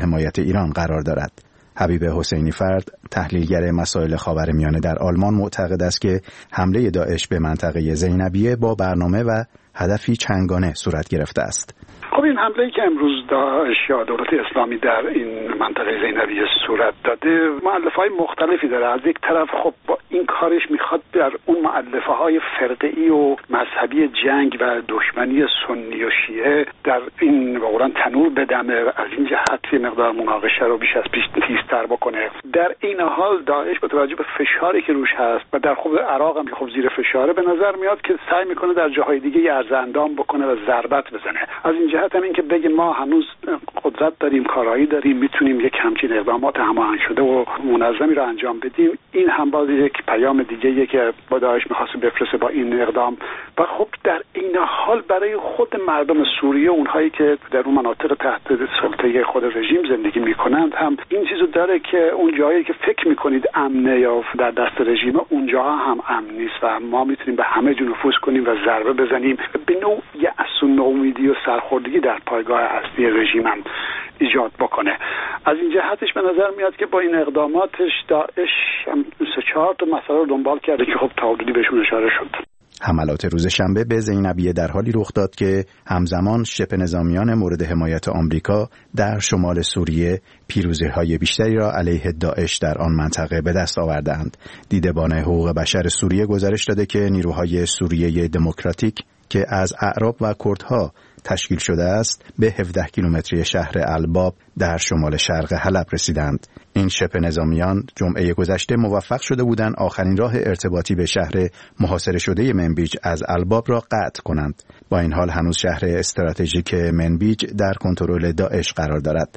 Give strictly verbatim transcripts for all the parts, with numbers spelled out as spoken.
حمایت ایران قرار دارد. حبیب حسینی فرد، تحلیلگر مسائل خاورمیانه در آلمان، معتقد است که حمله داعش به منطقه زینبیه با برنامه و هدفی چندگانه صورت گرفته است. خب این حمله‌ای که امروز داعش یا دولت اسلامی در این منطقه زینبیه صورت داده مؤلفه‌های مختلفی داره. از یک طرف خب با این کارش میخواد در اون مؤلفه‌های فرقه‌ای و مذهبی جنگ و دشمنی سنی و شیعه در این واقعا تنور بدمه، از این جهت یه مقدار مناقشه رو بیش از پیش تیزتر بکنه. در این حال داعش با توجه به فشاری که روش هست و در خود عراق هم که خب زیر فشاره، به نظر میاد که سعی میکنه در جاهای دیگه ارز اندام بکنه و ضربت بزنه. از این جهت هم این که بگه ما هنوز قدرت داریم، کارایی داریم، میتونیم یک همچین اقدامات هماهنگ شده و منظمی رو انجام بدیم، این هم باز یک پیام دیگه‌ایه که با داعش می‌خواد بفرسته با این اقدام. و خب در این حال برای خود مردم سوریه، اونهایی که در اون مناطق تحت سلطه خود رژیم زندگی میکنند، هم این چیزو داره که اون جایی که فکر میکنید امنه یا در دست رژیم، اونجاها هم امن نیست و ما میتونیم به همه جا نفوذ کنیم و ضربه بزنیم. به نوع یأس و ناامیدی و سرخوردگی در پایگاه اصلی رژیم هم ایجاد بکنه. از این جهتش به نظر میاد که با این اقداماتش داعش هم سه چهار تا مسئله رو دنبال کرده که خب تعادلی بهشون اشاره شد. حملات روز شنبه به زینبیه در حالی رخ داد که همزمان شبه نظامیان مورد حمایت آمریکا در شمال سوریه پیروزی‌های بیشتری را علیه داعش در آن منطقه به دست آوردند. دیدبان حقوق بشر سوریه گزارش داده که نیروهای سوریه دموکراتیک که از اعراب و کردها تشکیل شده است به هفده کیلومتری شهر الباب در شمال شرق حلب رسیدند. این شبه نظامیان جمعه گذشته موفق شده بودند آخرین راه ارتباطی به شهر محاصره شده منبیج از الباب را قطع کنند. با این حال هنوز شهر استراتژیک منبیج در کنترل داعش قرار دارد.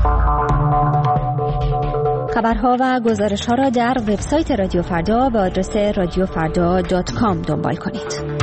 خبرها و گزارش‌ها را در وبسایت رادیو فردا به آدرس رادیو فردا دات کام دنبال کنید.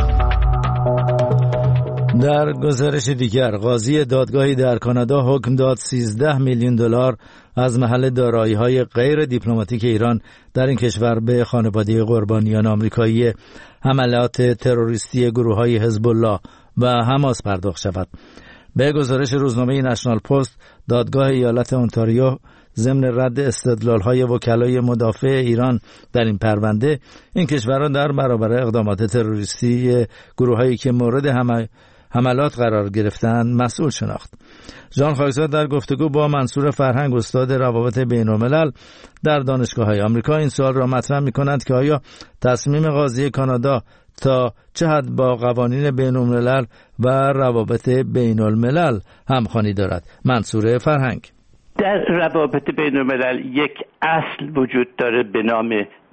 در گزارش دیگر، قاضی دادگاهی در کانادا حکم داد سیزده میلیون دلار از محل دارایی‌های غیر دیپلماتیک ایران در این کشور به خانواده قربانیان آمریکایی حملات تروریستی گروه‌های حزب الله و حماس پرداخت شود. به گزارش روزنامه نشنال پست، دادگاه ایالت اونتاریو ضمن رد استدلال‌های وکلای مدافع ایران در این پرونده، این کشوران در برابر اقدامات تروریستی گروه‌هایی که مورد حمل حملات قرار گرفتن مسئول شناخت. جان خاکزاد در گفتگو با منصور فرهنگ، استاد روابط بین‌الملل در دانشگاه‌های آمریکا، این سوال را مطرح می‌کند که آیا تصمیم قاضی کانادا تا چه حد با قوانین بین‌الملل و روابط بین‌الملل همخوانی دارد. منصور فرهنگ: در روابط بین‌الملل یک اصل وجود داره به نام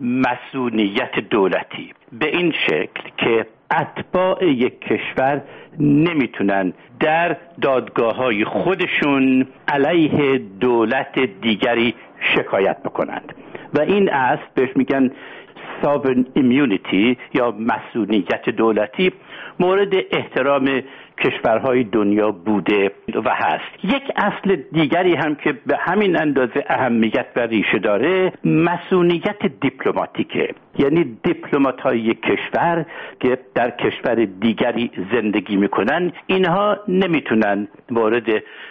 مسئولیت دولتی، به این شکل که اتباع یک کشور نمیتونن در دادگاه‌های خودشون علیه دولت دیگری شکایت بکنند و این اصل بهش میگن sovereign immunity یا مسئولیت دولتی، مورد احترام کشورهای دنیا بوده و هست. یک اصل دیگری هم که به همین اندازه اهمیت و ریشه داره مسئولیت دیپلماتیکه، یعنی دیپلمات‌های یک کشور که در کشور دیگری زندگی میکنن، اینها نمیتونن مورد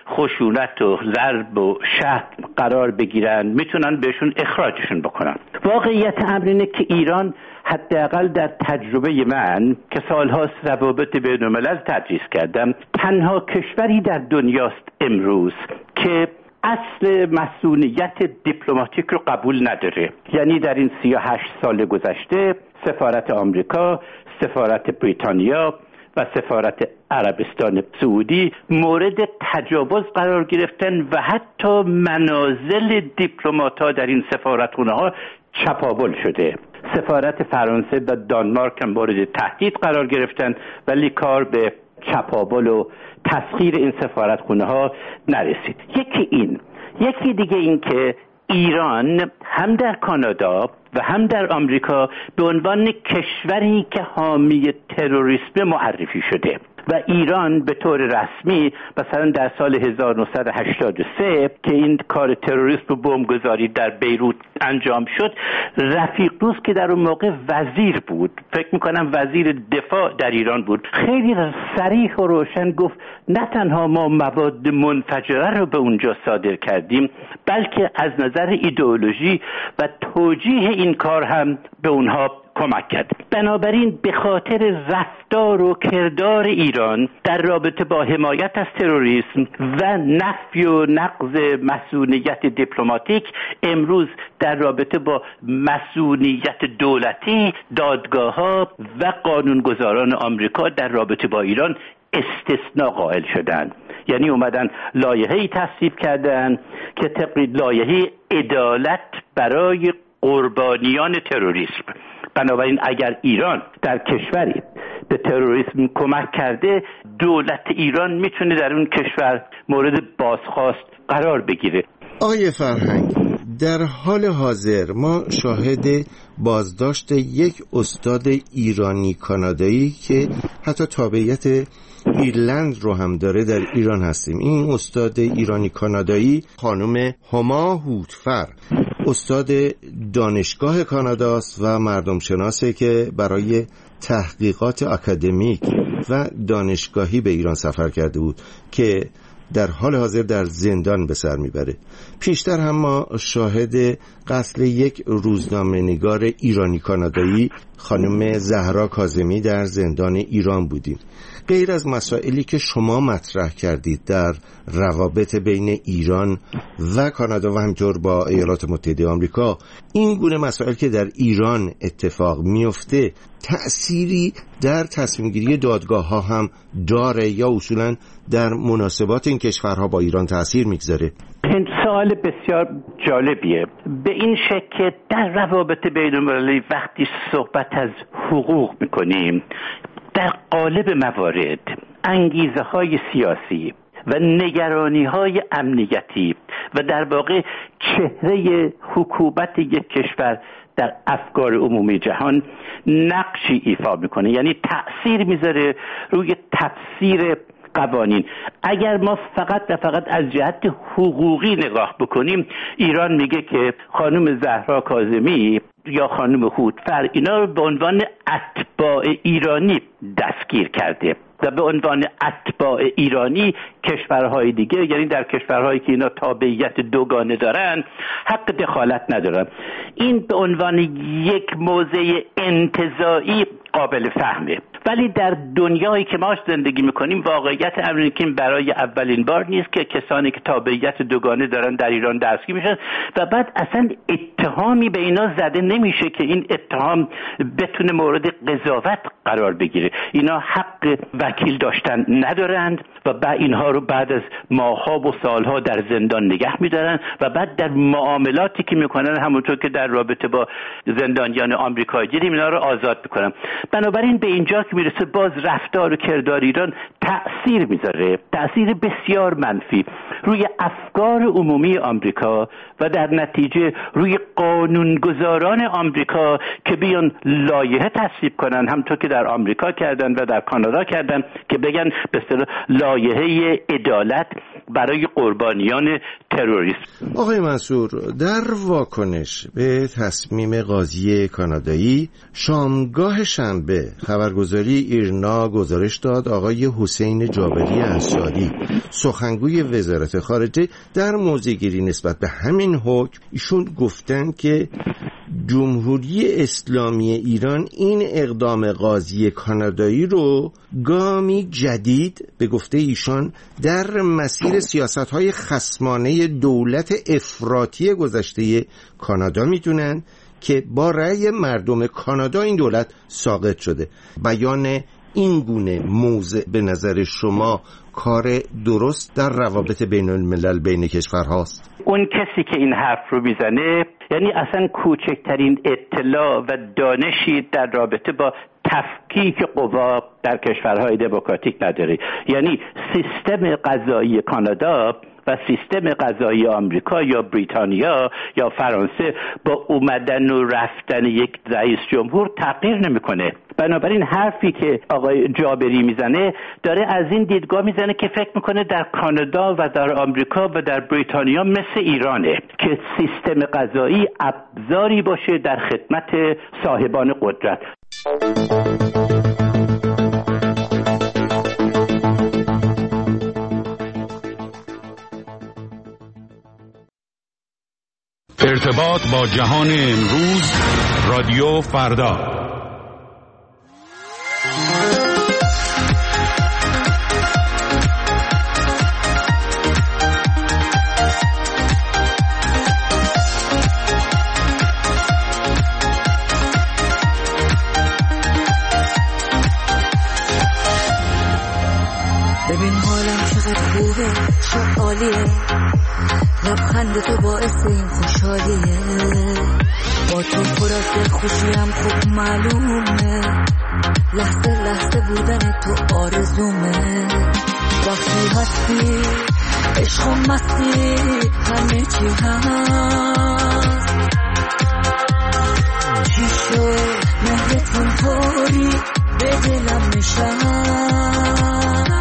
خشونت و ضرب و شتم قرار بگیرن، میتونن بهشون اخراجشون بکنن. واقعیت امر اینه که ایران حداقل در تجربه من که سالهاست روابط بین‌الملل تدریس کردم، تنها کشوری در دنیاست امروز که اصل مسئولیت دیپلماتیک رو قبول نداره. یعنی در این سی و هشت سال گذشته سفارت آمریکا، سفارت بریتانیا و سفارت عربستان سعودی مورد تجاوز قرار گرفتن و حتی منازل دیپلمات‌ها در این سفارتخانه‌ها چپاول شده. سفارت فرانسه و دانمارک هم مورد تهدید قرار گرفتن ولی کار به چپاول و تسخیر این سفارتخانه‌ها نرسید. یکی این، یکی دیگه این که ایران هم در کانادا و هم در آمریکا به عنوان کشوری که حامی تروریسم معرفی شده و ایران به طور رسمی مثلا در سال هزار و نهصد و هشتاد و سه که این کار تروریسم و بمبگذاری در بیروت انجام شد، رفیق دوست که در اون موقع وزیر بود، فکر میکنم وزیر دفاع در ایران بود، خیلی صریح و روشن گفت نه تنها ما مواد منفجره رو به اونجا صادر کردیم، بلکه از نظر ایدئولوژی و توجیه این کار هم به اونها کمک کرد. بنابراین به خاطر رفتار و کردار ایران در رابطه با حمایت از تروریسم و نفی و نقض مسئولیت دیپلماتیک، امروز در رابطه با مسئولیت دولتی دادگاه‌ها و قانونگذاران آمریکا در رابطه با ایران استثناء قائل شدن. یعنی اومدن لایحه‌ای تصویب کردن که طبق لایحه عدالت برای قربانیان تروریسم. بنابراین اگر ایران در کشوری به تروریسم کمک کرده، دولت ایران میتونه در اون کشور مورد بازخواست قرار بگیره. آقای فرهنگ، در حال حاضر ما شاهد بازداشت یک استاد ایرانی کانادایی که حتی تابعیت ایرلند رو هم داره در ایران هستیم. این استاد ایرانی کانادایی خانم هما هوتفر، استاد دانشگاه کاناداست و مردم شناسه که برای تحقیقات اکادمیک و دانشگاهی به ایران سفر کرده بود که در حال حاضر در زندان به سر میبره. پیشتر هم ما شاهد قتل یک روزنامه‌نگار ایرانی کانادایی خانم زهرا کاظمی در زندان ایران بودیم. غیر از مسائلی که شما مطرح کردید در روابط بین ایران و کانادا و همینطور با ایالات متحده آمریکا، این گونه مسائل که در ایران اتفاق میفته تأثیری در تصمیم گیری دادگاه ها هم داره یا اصولا در مناسبات این کشورها با ایران تأثیر میگذاره؟ این سوال بسیار جالبیه. به این شکل که در روابط بین المللی وقتی صحبت از حقوق میکنیم، در قالب موارد انگیزه های سیاسی و نگرانی های امنیتی و در واقع چهره حکومت یک کشور در افکار عمومی جهان نقشی ایفا میکنه، یعنی تأثیر میذاره روی تفسیر قوانین. اگر ما فقط و فقط از جهت حقوقی نگاه بکنیم، ایران میگه که خانم زهرا کاظمی یا خانم هوتفر اینا رو به عنوان اتباع ایرانی دستگیر کرده و به عنوان اتباع ایرانی کشورهای دیگه، یعنی در کشورهایی که اینا تابعیت دوگانه دارن، حق دخالت ندارن. این به عنوان یک موضع انتزاعی قابل فهمه، ولی در دنیایی که ما زندگی میکنیم واقعیت امر که برای اولین بار نیست که کسانی که تابعیت دوگانه دارن در ایران دستگیر میشن و بعد اصلا اتهامی به اینا زده نمیشه که این اتهام بتونه مورد قضاوت قرار بگیره. اینا حق وکیل داشتن ندارند و بعد اینها رو بعد از ماه‌ها و سالها در زندان نگه می‌دارن و بعد در معاملاتی که میکنن همونطور که در رابطه با زندانیان آمریکایی دیدیم اینا رو آزاد میکنن. بنابراین به اینجا که میرسه باز رفتار و کردار ایران تأثیر میذاره، تأثیر بسیار منفی روی افکار عمومی آمریکا و در نتیجه روی قانونگذاران آمریکا که بیان لایحه تصویب کنن، همونطور که در آمریکا کردن و در کانادا کردن، که بگن به اصطلاح لایحه عدالت برای قربانیان تروریسم. آقای منصور، در واکنش به تصمیم قاضی کانادایی، شامگاه شنبه خبرگزاری ایرنا گزارش داد آقای حسین جابری انصاری، سخنگوی وزارت خارجه، در موضع‌گیری نسبت به همین حکم ایشون گفتن که جمهوری اسلامی ایران این اقدام قاضی کانادایی رو گامی جدید به گفته ایشان در مسیر سیاست‌های خصمانه دولت افراطی گذشته کانادا میدونن که با رأی مردم کانادا این دولت ساقط شده. بیان این گونه موضع به نظر شما کار درست در روابط بین الملل بین کشورهاست؟ اون کسی که این حرف رو میزنه یعنی اصلا کوچکترین اطلاع و دانشی در رابطه با تفکیک قوا در کشورهای دموکراتیک نداره. یعنی سیستم قضایی کانادا و سیستم غذایی آمریکا یا بریتانیا یا فرانسه با اومدن و رفتن یک رئیس جمهور تغییر نمیکنه. بنابراین حرفی که آقای جابری میزنه داره از این دیدگاه میزنه که فکر میکنه در کانادا و در آمریکا و در بریتانیا مثل ایرانه که سیستم غذایی ابزاری باشه در خدمت صاحبان قدرت. ارتباط با جهان امروز، رادیو فردا. ببین حالم چقدر خوبه، چه عالیه، لبخند تو باعث این خوشحالیه، با تو پر از خوشیم خوب معلومه، لحظه لحظه بودن تو آرزومه، وقتی هستی عشق و مستی همه چی هست، چی شد مهرتون طوری به دلم نشست،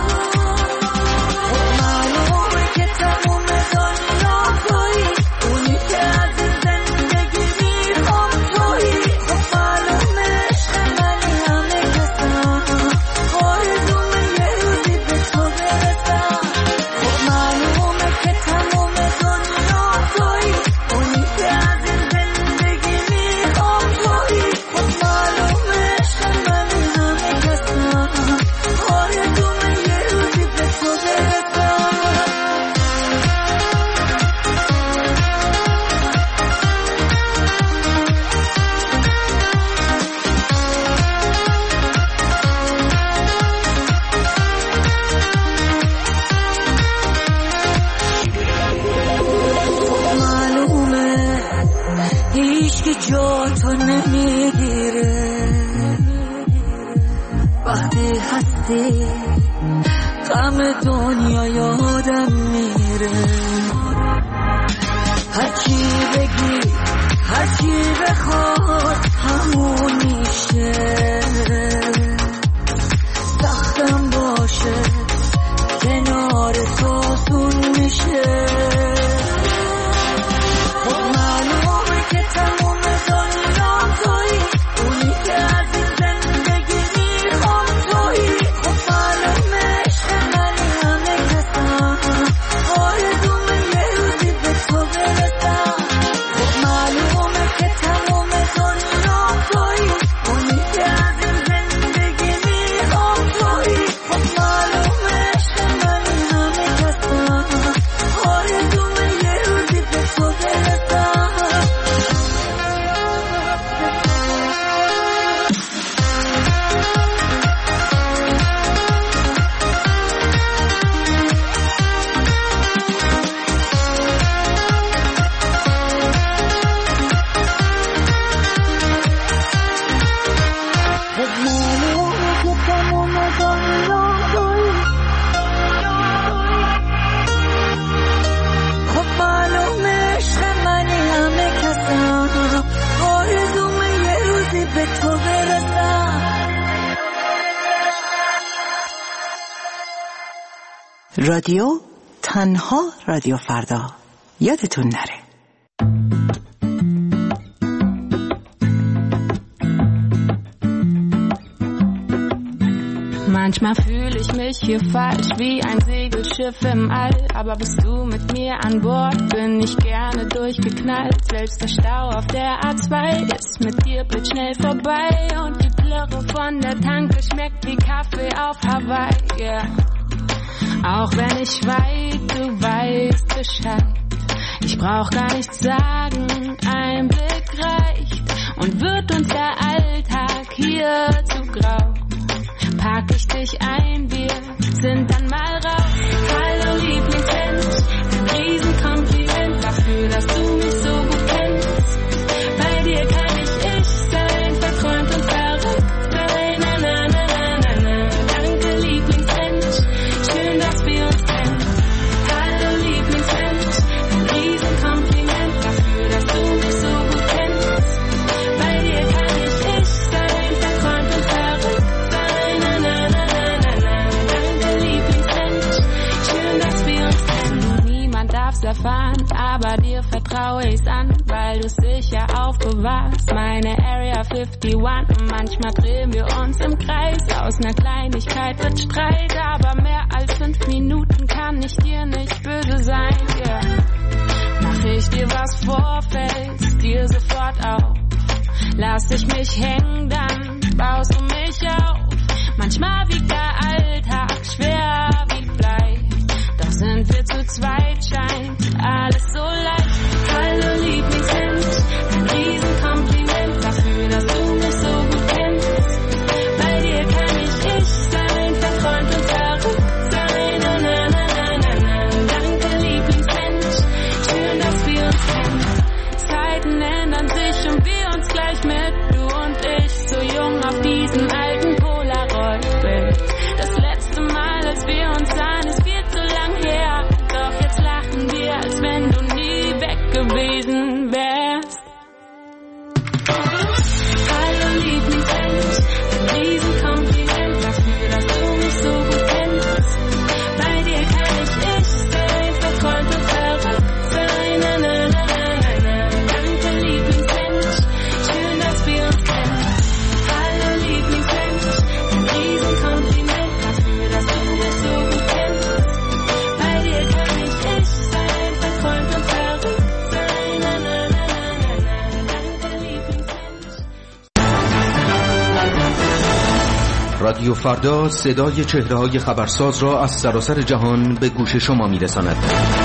جا تو نمیگیره، وقتی هستی غم دنیا یادم میره، هرچی بگی هرچی بخواد همون میشه، سختم باشه کنار تو سون میشه، رادیو تنها رادیو فردا، یادتون نره. Manchmal fühle ich mich hier falsch wie ein Segelschiff im All, aber bist du mit mir an Bord, bin ich gerne durchgeknallt. Selbst der Stau auf der A zwei ist mit dir blitzschnell vorbei und die Plörre von der Tanke schmeckt wie Kaffee auf Hawaii, yeah. Auch wenn ich weit, du weißt Bescheid. Ich brauch gar nichts sagen, ein Blick reicht. Und wird uns der Alltag hier zu grau, pack ich dich ein, wir sind dann mal raus. Hallo Lieblingsmensch, ein Riesenkompliment dafür, dass du mich so gut kennst. Bei dir kann ich ich sein, verträumt und verrückt. Na, na, na, na, na, na. Danke Lieblingsmensch, schön, dass wir uns kennen. Hallo Lieblingsmensch. aber dir vertraue ich's an, weil du's sicher aufbewahrst. Meine Area einundfünfzig und manchmal drehen wir uns im Kreis. Aus ner Kleinigkeit wird Streit, aber mehr als fünf Minuten kann ich dir nicht böse sein, yeah. Mach ich dir was vor, fällst dir sofort auf. Lass ich mich hängen, dann baust du mich auf. Manchmal wiegt der Alltag schwer wie Blei, doch sind wir zu zweit, scheint alles so leicht. Hallo Lieblingsmensch, ein Riesenkompliment dafür, dass du mich so gut kennst. Bei dir kann ich ich sein, verträumt und verrückt sein. Na, na, na, na, na, na. Danke Lieblingsmensch, schön, dass wir uns kennen. Zeiten ändern sich und wir uns gleich mit, du und ich, so jung auf diesem alten Polaroid-Bild. Das letzte Mal, als wir uns sahen, ist viel zu lang her, doch jetzt lachen wir, als wenn du nie weg gewesen wärst. Hallo Lieblingsmensch, ein Riesenkompliment dafür, dass du mich so gut kennst. Bei dir kann ich ich sein, verträumt und verrückt sein. Na, na, na, na, na. Danke Lieblingsmensch, schön, dass wir uns kennen. Hallo Lieblingsmensch, ein Riesenkompliment dafür, dass du mich so gut kennst. Bei dir kann ich ich sein, verträumt und verrückt sein. Na, na, na, na, na. Danke Lieblingsmensch. رادیو فردا صدای چهره‌های خبرساز را از سراسر جهان به گوش شما می‌رساند.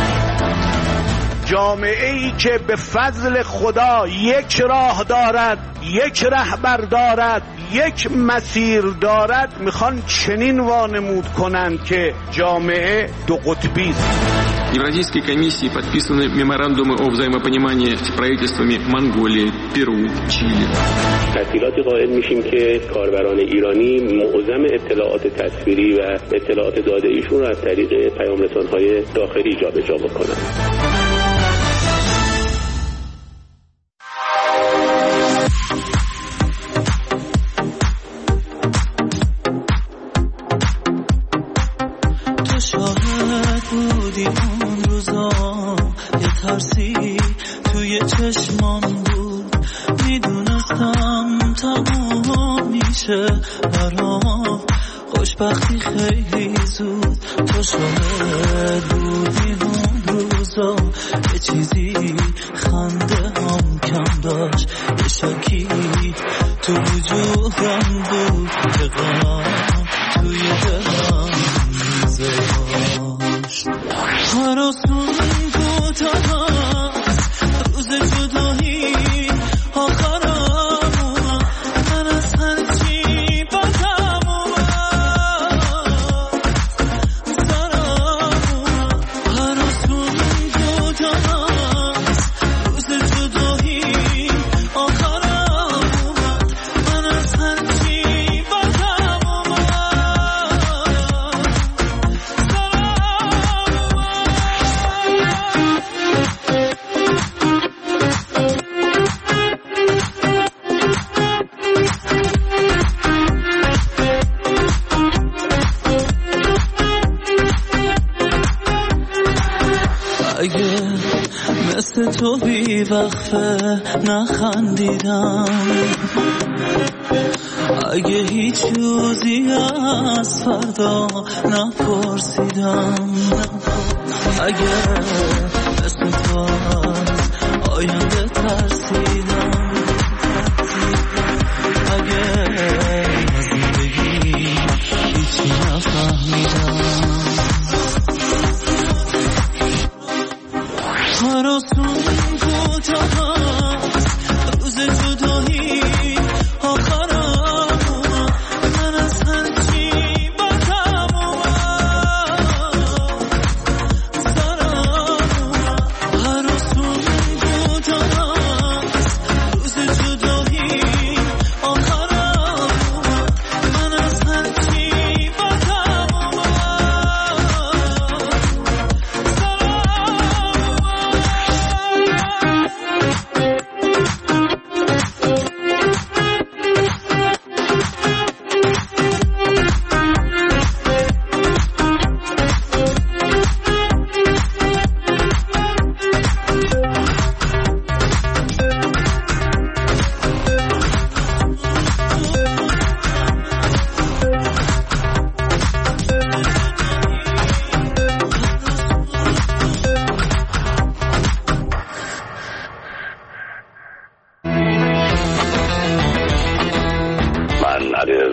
جامعه‌ای که به فضل خدا یک راه دارد، یک رهبر دارد، یک مسیر دارد، میخوان چنین وانمود کنند که جامعه دو قطبی است. Евразийской комиссии подписаны меморандумы о взаимопонимании с правительствами Монголии, Перу, Чили. تسهیلاتی قائل میشیم که کاربران ایرانی معظم اطلاعات تصویری و اطلاعات داده ایشون را از طریق پیام رسان‌های داخلی جابجا بکنند. چشمام بود میدونستم تمام میشه برام خوشبختی خیلی زود تو شاهد بودی اون روزا یه چیزی خنده هم کم داشت یه شکی تو وجودم بود که غم توی دلم میذاشت هر آسون کوتاه روز جدایی آخرم اومد من از هرچی بدم اومد سرم اومد هر آسون جداست روز جدایی آخرم اومد من از هرچی بدم اومد اگه مثل تو بی وقفه نخندیدم اگه هیچ روزی از فردا نپرسیدم اگه مثل تو آینده ترسیدم اگه از زندگی هیچی نفهمیدم هر آسون کوتاست روز جدایی آخرم اومد من از هرچی بدم اومد سرم اومد هر آسون کوتاست روز جدایی آخرم اومد من از هرچی بدم اومد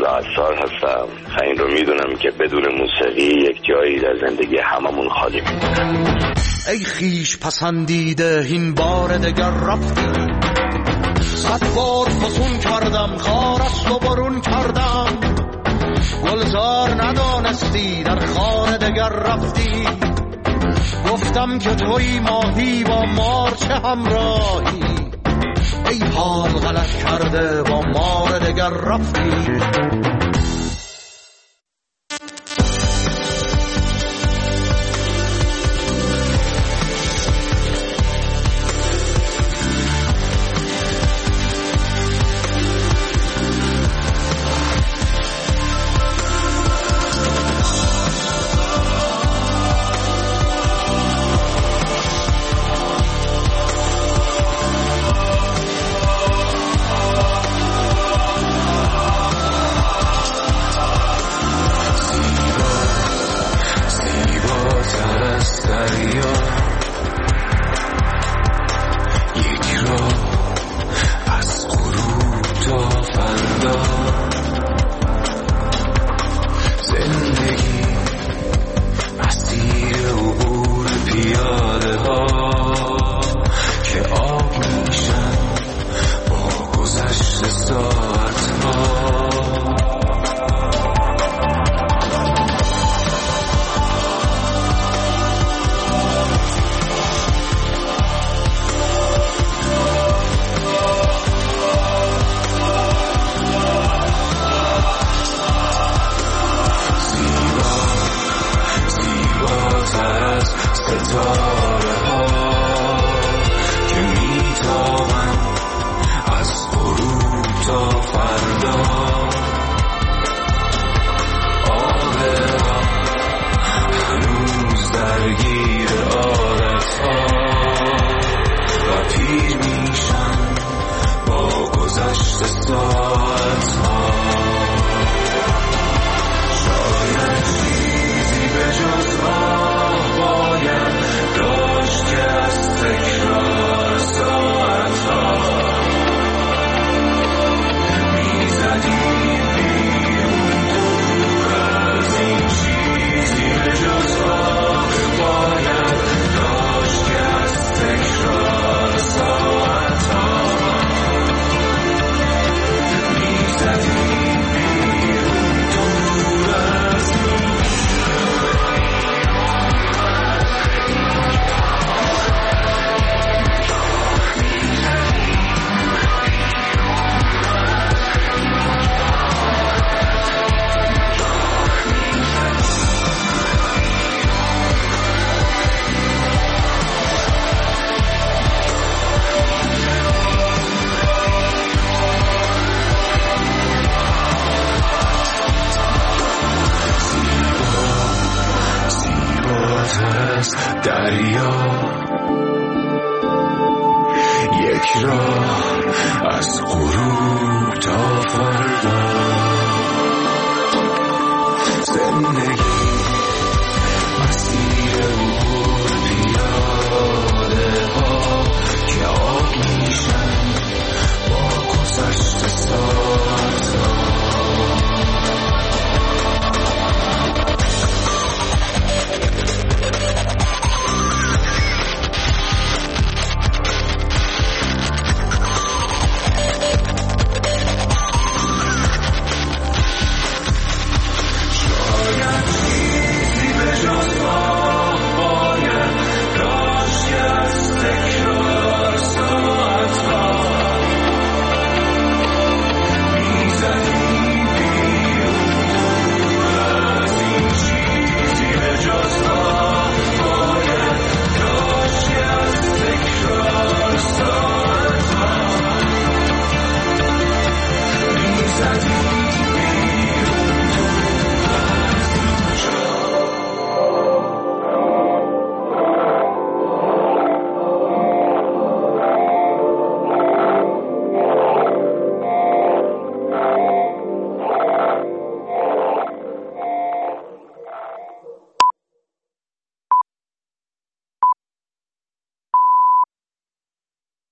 رضا عصار هستم. این رو میدونم که بدون موسیقی یک جایی در زندگی هممون خالی میمونه. ای خیش پسندیده این بار دگر رفتی، صد بار فسون کردم خارست و برون کردم، گلزار ندانستی در خانه دگر رفتی، گفتم که توی ماهی با مار چه همراهی، ای حال غلط کرده با مار دگر رفتی.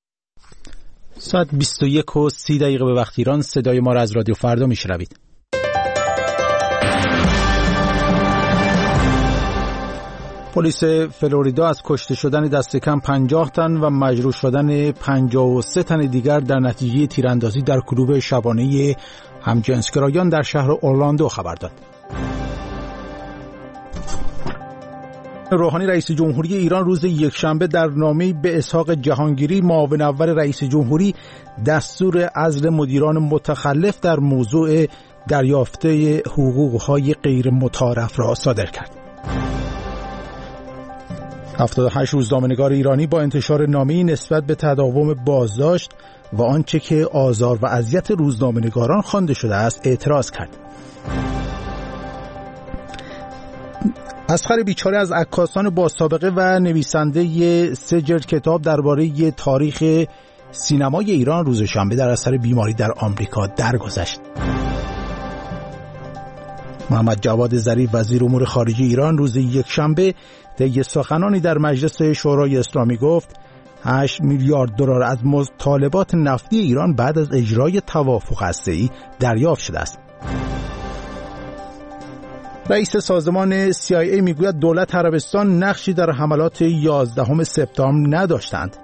ساعت بیست و یک و سی دقیقه به وقت ایران. صدای ما را از رادیو فردا میشنوید. پلیس فلوریدا از کشته شدن دست کم پنجاه تن و مجروح شدن پنجاه و سه تن دیگر در نتیجه تیراندازی در کلوب شبانه همجنسگرایان در شهر اورلاندو خبر داد. روحانی رئیس جمهوری ایران روز یکشنبه در نامه‌ای به اسحاق جهانگیری معاون اول رئیس جمهوری دستور عزل مدیران متخلف در موضوع دریافت حقوق‌های غیر متعارف را صادر کرد. هفتاد و هشت روزنامه‌نگار ایرانی با انتشار نامه‌ای نسبت به تداوم بازداشت و آنچه که آزار و اذیت روزنامه‌نگاران خوانده شده است اعتراض کرد. اصغر بیچاره از عکاسان با سابقه و نویسنده سه جلد کتاب درباره تاریخ سینمای ایران روز شنبه در اثر بیماری در آمریکا درگذشت. محمد جواد ظریف وزیر امور خارجه ایران روز یکشنبه طی سخنانی در مجلس شورای اسلامی گفت هشت میلیارد دلار از مطالبات نفتی ایران بعد از اجرای توافق هسته‌ای دریافت شده است. رئیس سازمان سی آی ای میگوید دولت عربستان نقشی در حملات یازدهم سپتامبر نداشتند.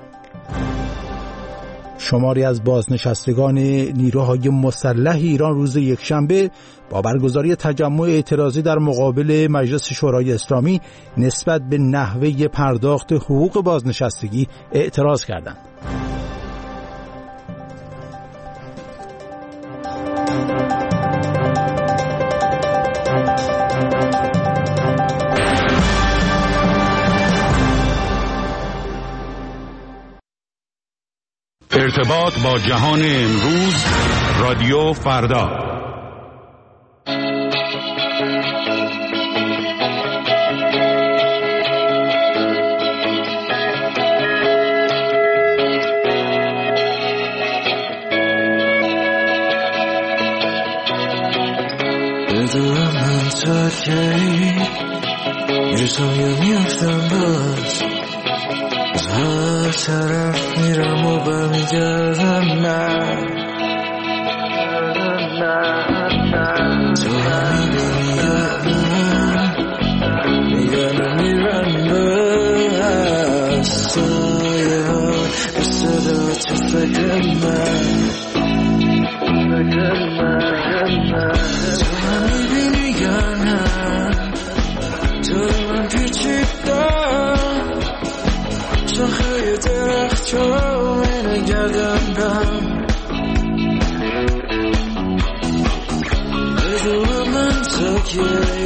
شماری از بازنشستگان نیروهای مسلح ایران روز یکشنبه با برگزاری تجمع اعتراضی در مقابل مجلس شورای اسلامی نسبت به نحوه پرداخت حقوق بازنشستگی اعتراض کردند. ارتباط با جهان امروز، رادیو فردا. بدونم من تا کی میرسم یا میفتم باز از هر طرف میرم و برمیگردم من تو هم میبینی یا من میگن میرن بس سایه ها به صدا تو فکر من تو هم میبینی یا نه تو من پیچیدم شاخه درخت چون نگردم بدون من تا کی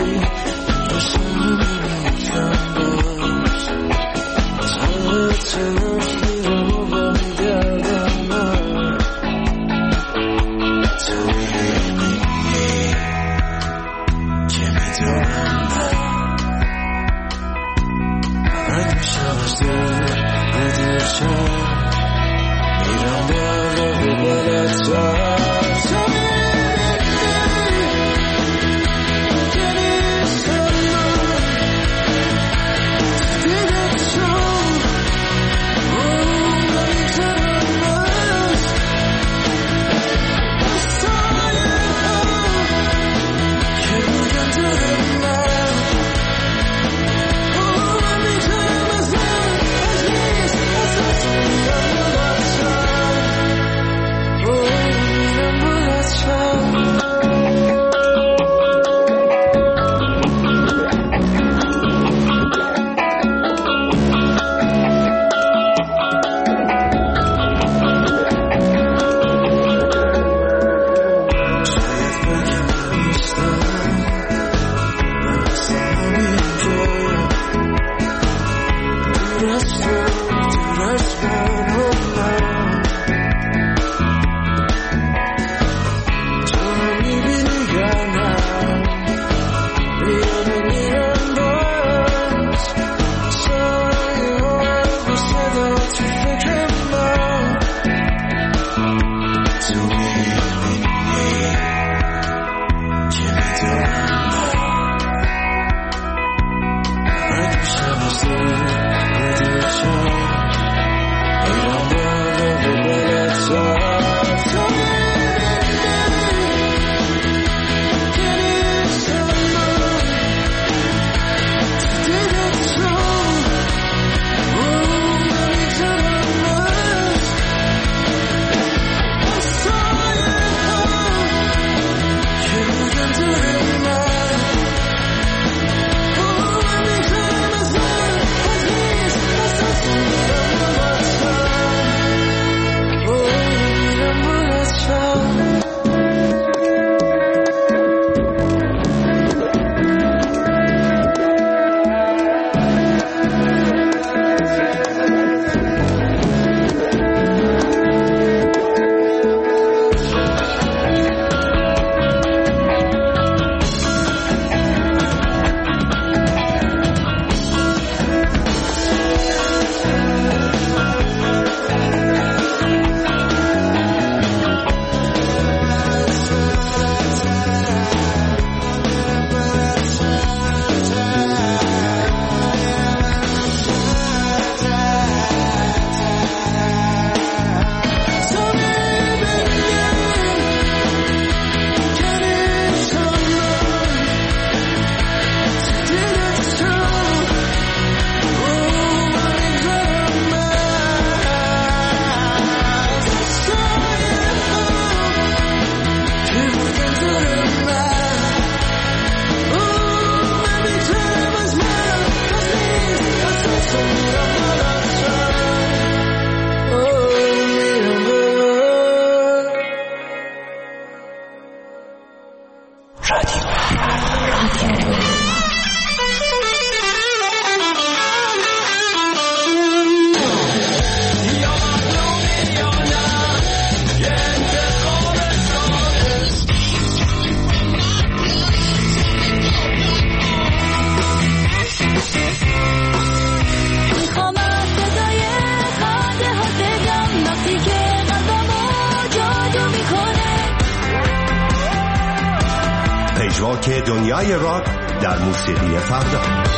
باشم میکنم باز تا طرف میرم و برمیگردم من تو میبینی که میدونم من میشم از دور بدیشم میرم بالا و بالاتر مسواک دنیای راک در موسیقی فردا.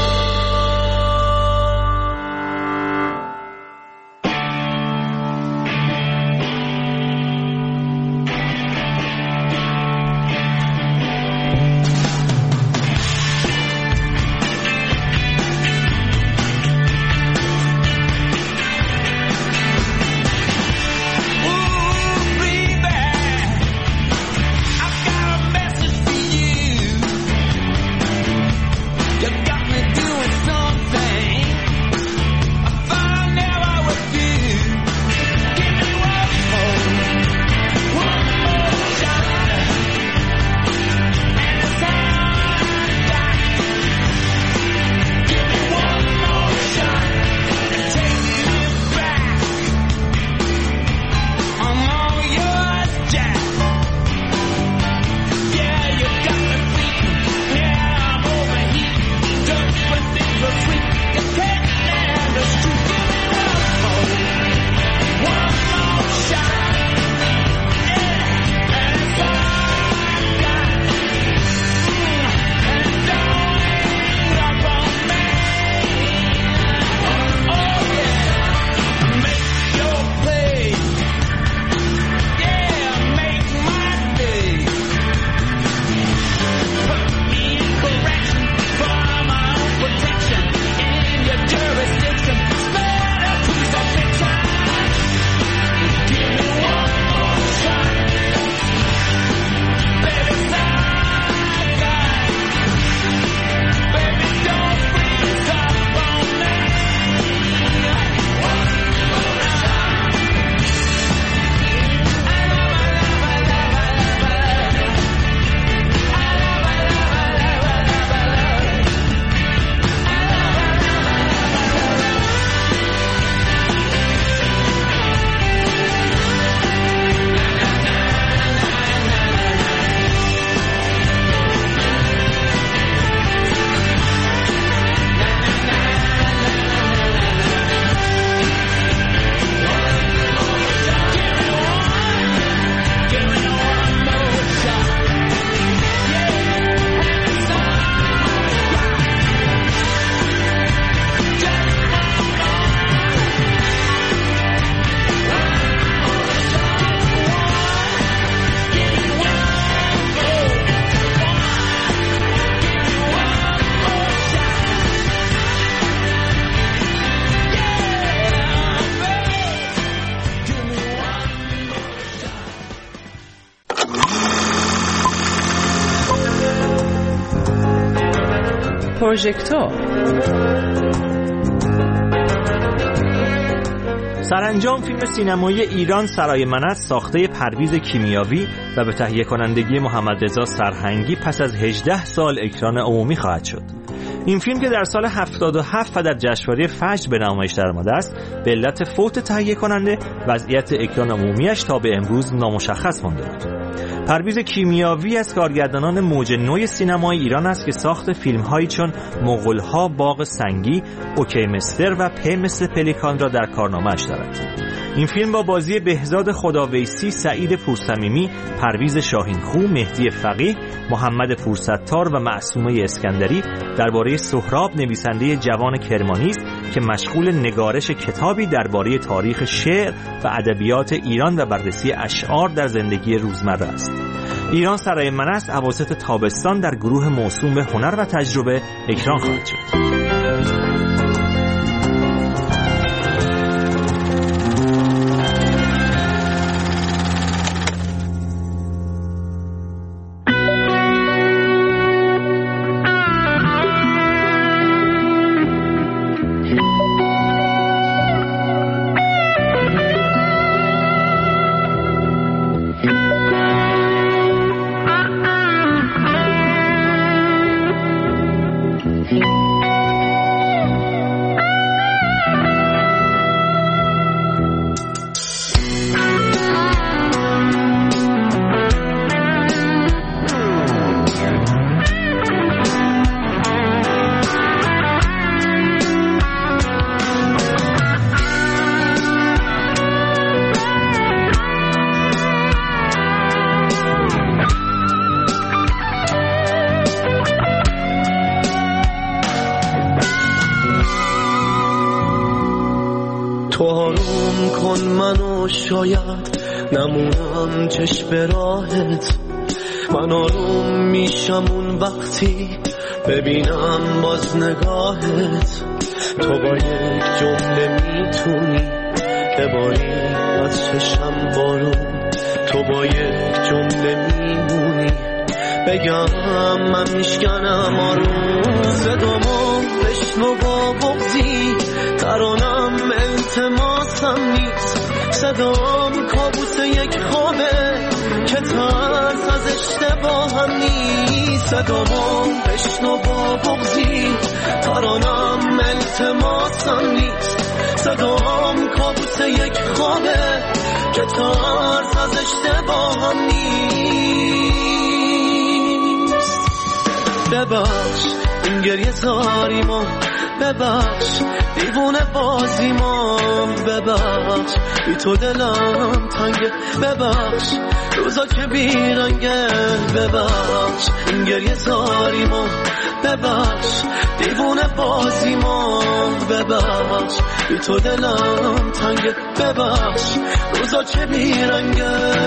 پروژکتور. سرانجام فیلم سینمایی ایران سرای منص ساخته پرویز کیمیاوی و به تهیه کنندگی محمد رضا سرهنگی پس از هجده سال اکران عمومی خواهد شد. این فیلم که در سال هفتاد و هفت و در جشنواره فجر به نمایش درآمده است، به علت فوت تهیه کننده وضعیت اکران عمومیش تا به امروز نامشخص مانده بود. پرویز کیمیاوی از کارگردانان موج نو سینمای ایران است که ساخت فیلم‌هایی چون مغول‌ها، باغ سنگی، اوکی مستر و په مثل پلیکان را در کارنامه‌اش دارد. این فیلم با بازی بهزاد خداویسی، سعید پورصمیمی، پرویز شاهینخو، مهدی فقیه، محمد پورستار و معصومه اسکندری درباره سهراب، نویسنده جوان کرمانی است که مشغول نگارش کتابی درباره تاریخ شعر و ادبیات ایران و بررسی اشعار در زندگی روزمره است. ایران سرای منص اواسط تابستان در گروه موسوم به هنر و تجربه اکران خواهد شد. آروم کن منو، شاید نمونم چشم راهت. من آروم میشم اون وقتی ببینم باز نگاهت. تو با یک جمله میتونی بباری از چشم بارون. تو با یک جمله میمونی بگم من میشکنم آروم. صدامو بشنو با بغضی، ترانم التماسم نیست. صدام کابوس یک خوابه که ترس از اشتباهم نیست. صدامو بشنو با بغضی، ترانم التماسم نیست. صدام کابوس یک خوابه که ترس از اشتباهم نیست. ببخش این گریه زاریمو، ببخش دیوونه بازیمو، ببخش بی تو دلم تنگه، ببخش روزا که بیرنگه، ببخش این گریه زاریمو، ببخش دیوونه بازیمو، ببخش بی تو دلم تنگه، ببخش روزا که بیرنگه.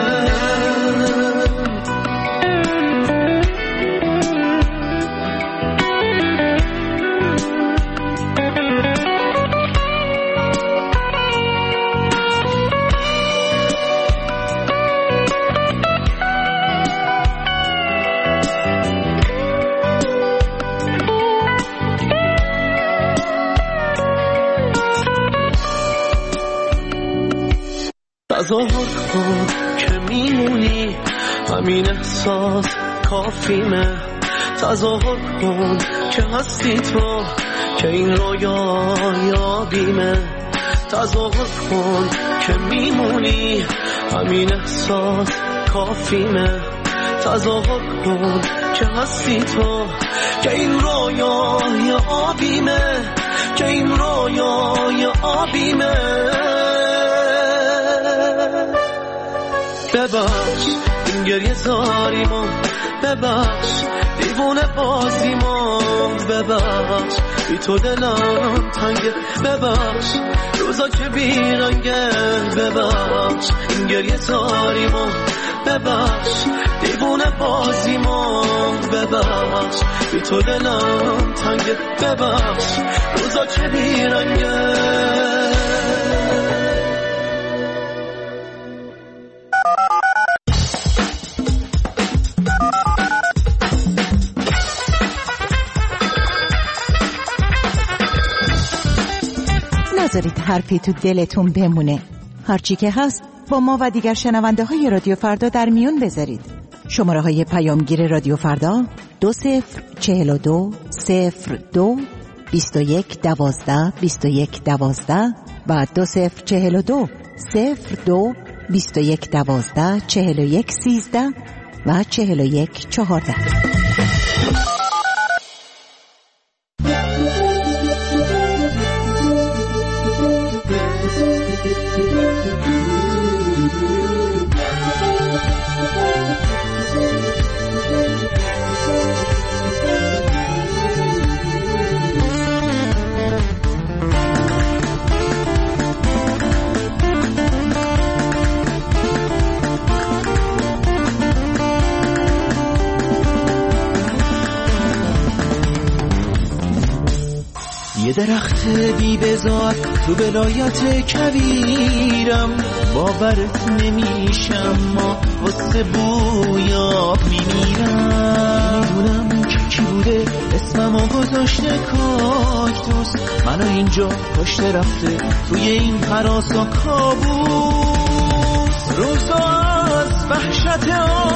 تظاهر کن که میمونی، همین احساس کافیمه. تظاهر کن که هستی تو، که این رویا یادیمه. تظاهر کن که میمونی، همین احساس کافیمه. تظاهر کن که هستی تو، که این رویا یادیمه، که این رویا یادیمه. ببخش این گریه زاریمو، ببخش دیوونه بازیمو، ببخش بی تو دلم تنگه، ببخش روزا که بیرنگه، ببخش این گریه زاریمو، ببخش دیوونه بازیمو، ببخش بی تو دلم تنگه، ببخش روزا که بیرنگه. نذارید حرفی تو دلتون بمونه. هرچی که هست با ما و دیگر شنونده های رادیو فردا در میون بذارید. شماره های پیامگیر رادیو فردا دو صفر چهل و دو صفر دو بیست و یک دوازده بیست و یک دوازده و دو صفر چهل و دو صفر دو بیست و یک دوازده چهل و یک سیزده و چهل و یک چهارده. یه درخت بی بزار تو ولایت کویرم، باورت نمیشم ما واسه بویا میمیرم. میدونم که کی بوده اسممو گذاشته کاکتوس، منو اینجا پشت رفته توی این هراسا کابوس. روزا از وحشت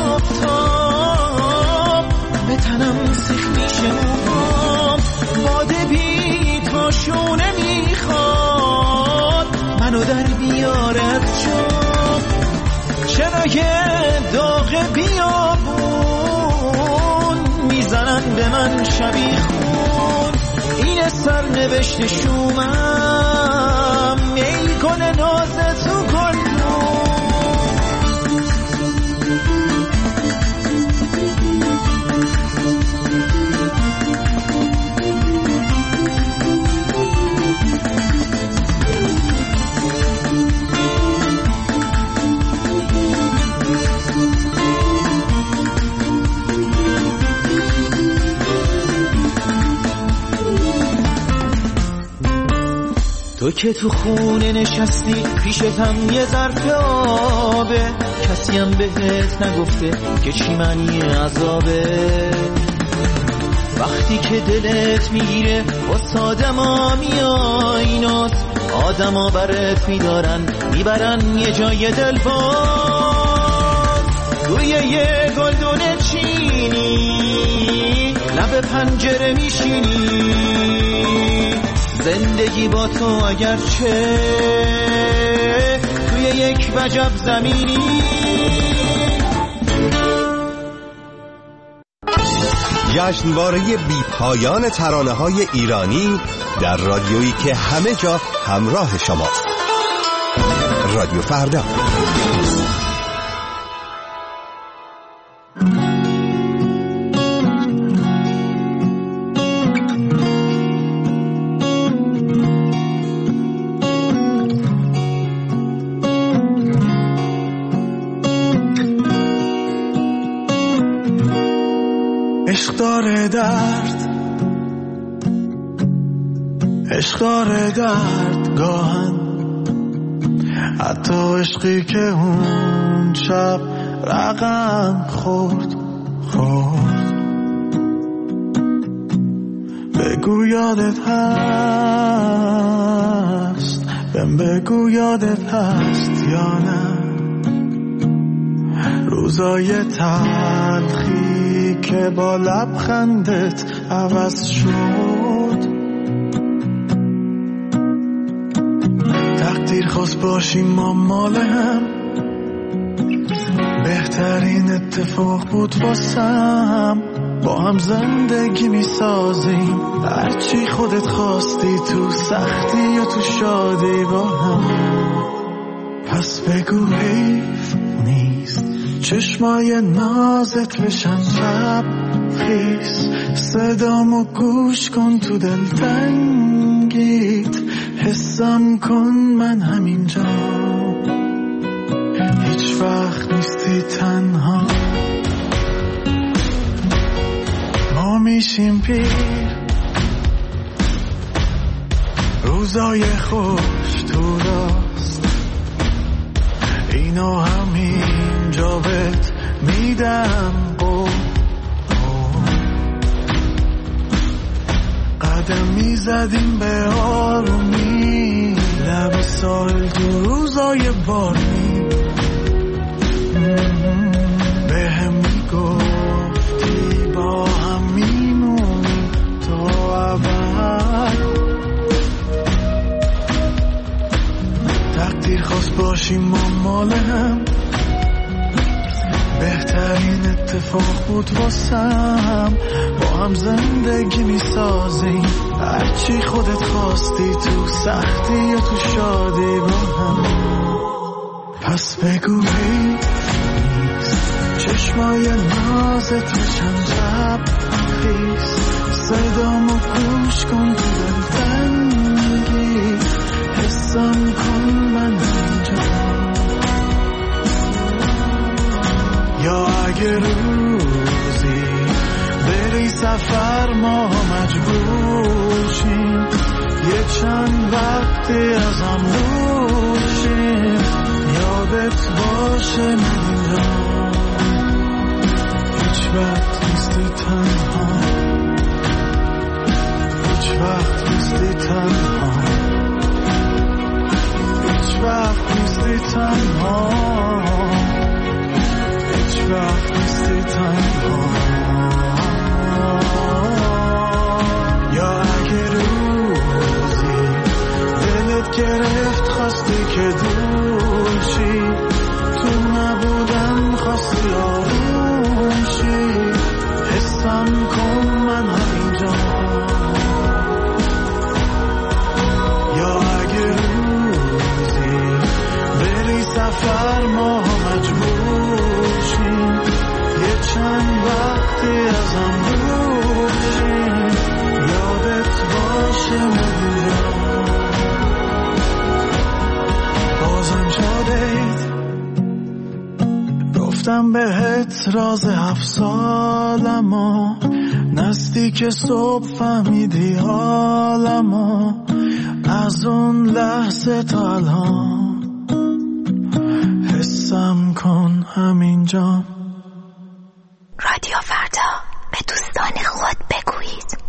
آفتاب به تنم سیخ میشه موهام، باده بی تاشونه میخواد منو در بیارت جا. چرا یه داغ بیابون میزنن به من شبیه خون، این سرنوشت شومم میکنه ناز تو گلدون. تو که تو خونه نشستی پیشتم یه ظرف آبه، کسی هم بهت نگفته که چی معنی عذابه. وقتی که دلت میگیره واسه آدما میای ناز، آدما برات میدارن میبرن یه جای دل باز. توی یه گلدون چینی لب پنجره میشینی، زندگی با تو اگرچه توی یک وجب زمینی. جشنواره بی پایان ترانه‌های ایرانی در رادیویی که همه جا همراه شماست. رادیو فردا. داره درد، عشق داره درد گاهن، حتی عشقی که اون شب رقم خورد خورد. بگو یادت هست، بهم بگو یادت هست یا نه، روزای تلخی که با لبخندت عوض شد. تقدیر خواست باشیم ما مال هم، بهترین اتفاق بود واسم. با هم زندگی می سازیم، هرچی خودت خواستی، تو سختی یا تو شادی با هم. پس بگو حیف نیست چشمای نازت بشن شب خیس، صدامو گوش کن تو دل تنگیت، حسم کن من همینجا، هیچ وقت نیستی تنها. ما میشیم پیر، روزای خوش تو راست، اینو همینجا بهت میدم قول. قدم میزدیم به آرومی لب ساحل تو روزای بارونی، به هم میگفتی با هم میمونیم تا ابد. تقدیر خواست باشیم ما مال هم، بهترین اتفاق بود واسم. با هم زندگی میسازیم، هرچی خودت خواستی، تو سختی یا تو شادی با هم. پس بگو حیف نیست چشمای نازت بشن شب خیس، صدامو گوش کن تو دل تنگی، حسم کن من اینجا. یا اگه روزی بری سفر ما مجبور شیم، یه چند وقتی از هم دور شیم، یادت باشه من اینجا، هیچ وقت نیستی تنها، هیچ وقت نیستی تنها، هیچ وقت نیستی تنها، هیچ وقت نیستی تنها. یا اگه روزی دلت گرفت خواستی که دور شی، تو نبودن خواستی آروم شی، حسم کن من همینجا. یا اگه روزی بری سفر ما مجبور شیم، یه چند وقتی از هم دور شیم، یادت باشه من بازم شادیت گفتم بهت راز هفت سالمو، نزدیک صبح فهمیدی حالمو، از اون لحظه تا الان حسم کن همینجا. رادیو فردا، به دوستان خود بگویید.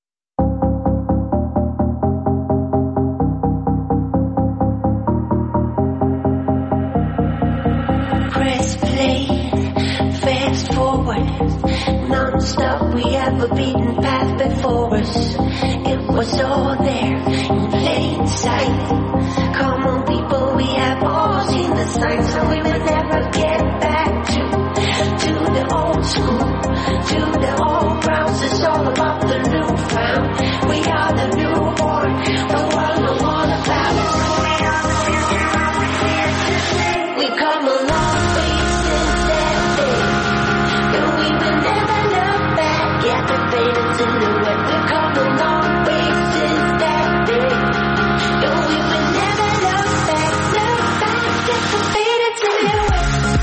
Press play, fast forward, non-stop. We have a beaten path before us. It was all there in plain sight. Come on, people, we have all seen the signs, so we will never get back to to the old school, to the old grounds. It's all about the new found. We are the newborn, the world no more about us. We come a long way since that day, and we will never look back at the faded silhouette. We come a long way since that day, and we will never look back, look back at the faded silhouette.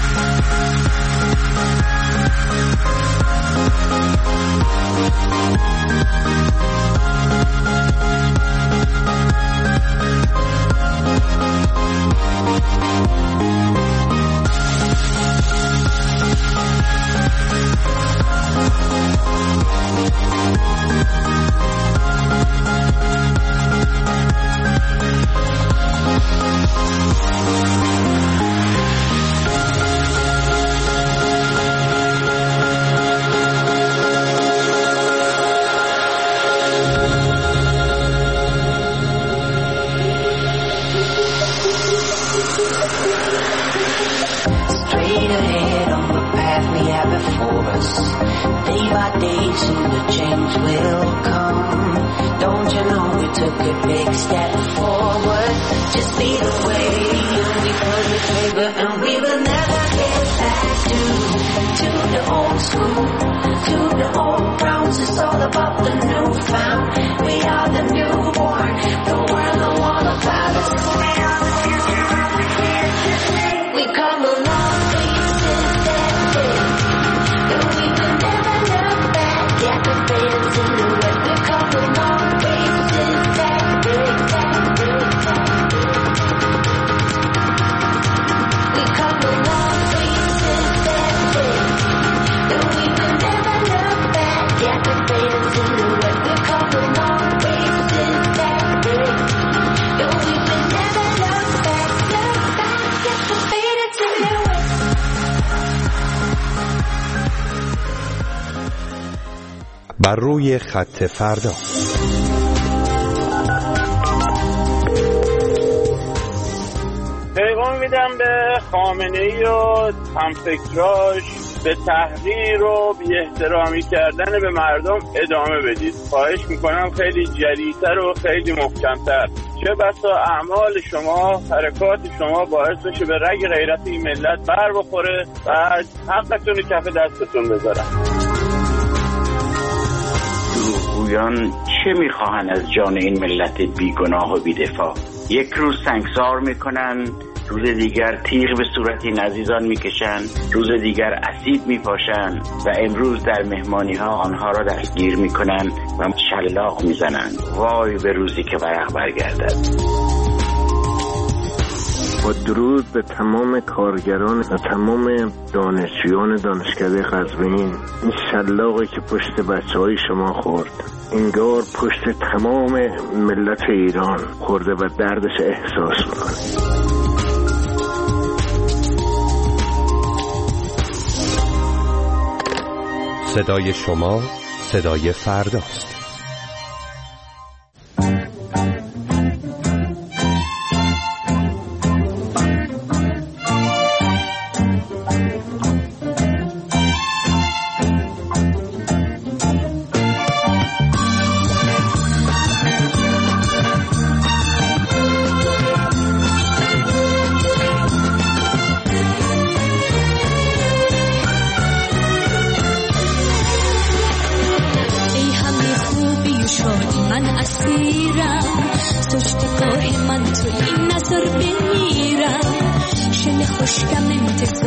Straight ahead on the path we have before us. Day by day soon the change will come. Don't you know we took a big step forward? Just lead the way and we pull the trigger, and we will never get back to to the old school, to the old grounds. It's all about the new found. We are the newborn, the world no all about us. We come a long way since that day, and we will never look back at the faded silhouette. We come a long way since that day, that day, that day. We come a long way since that day, and we will never look back at the faded silhouette. We come a long way since that day, and we will never look back, look back at the faded silhouette. بر روی خط فردا. پیغام میدم به خامنه‌ای و همفکراش به تحقیر و بی احترامی کردن به مردم ادامه بدید. خواهش میکنم خیلی جریتر و خیلی محکمتر. چه بسا اعمال شما، حرکات شما باعث بشه به رگ غیرت این ملت بر بخوره و حقتون رو کف دستتون بذارن. دروغگویان چه میخواهند از جان این ملت بیگناه و بیدفاع؟ یک روز سنگسار میکنن، روز دیگر تیغ به صورت این عزیزان میکشن، روز دیگر اسید میپاشن و امروز در مهمانی ها آنها را دستگیر میکنن و شلاق میزنن. وای به روزی که ورق برگردد. با درود به تمام کارگران و تمام دانشجویان دانشکده قزوین، این شلاقی که پشت بچه های شما خورد انگار پشت تمام ملت ایران خورده و دردش احساس میکنه. صدای شما صدای فرداست. خوشگم انتظار